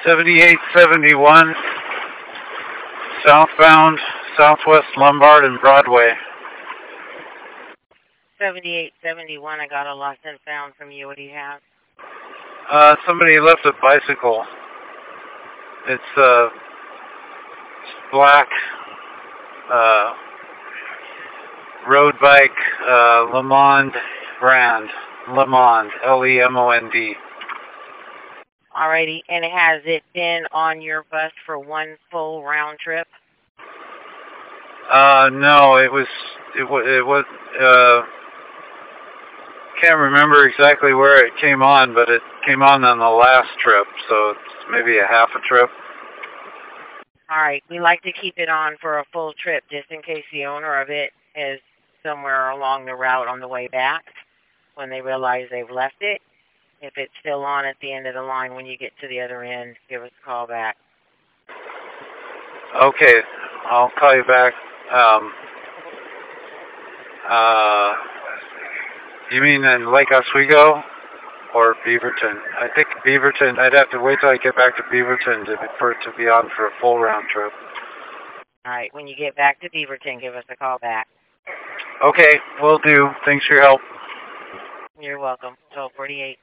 7871 southbound, Southwest Lombard and Broadway. 7871, I got a lost and found from you. What do you have? Somebody left a bicycle. It's black road bike, Le Monde brand. Le Monde, Lemond. Alrighty, and has it been on your bus for one full round trip? No, it was, can't remember exactly where it came on, but it came on the last trip, so it's maybe a half a trip. Alright, we like to keep it on for a full trip, just in case the owner of it is somewhere along the route on the way back, when they realize they've left it. If it's still on at the end of the line when you get to the other end, give us a call back. Okay, I'll call you back. You mean in Lake Oswego or Beaverton? I think Beaverton. I'd have to wait till I get back to Beaverton for it to be on for a full round trip. Alright, when you get back to Beaverton, give us a call back. Okay, will do. Thanks for your help. You're welcome. 1248.